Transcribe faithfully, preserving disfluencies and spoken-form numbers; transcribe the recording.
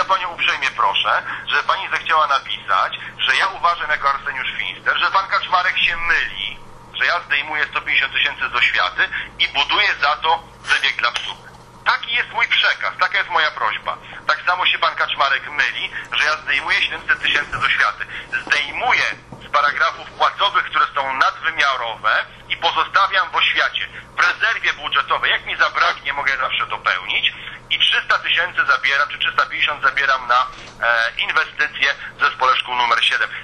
ja Panią uprzejmie proszę, żeby Pani zechciała napisać, że ja uważam jako Arseniusz Finster, że Pan Kaczmarek się myli, że ja zdejmuję sto pięćdziesiąt tysięcy z oświaty i buduję za to wybieg dla psów. Taki jest mój przekaz, taka jest moja prośba. Tak samo się Pan Kaczmarek myli, że ja zdejmuję siedemset tysięcy z oświaty. Zdejmuję z paragrafów płacowych, które są nadwymiarowe i pozostawiam w oświacie. W rezerwie budżetowej, jak mi zabraknie, mogę zawsze dopełnić i trzysta tysięcy zabieram, czy trzysta pięćdziesiąt zabieram na e, inwestycje w zespole szkół numer siedem.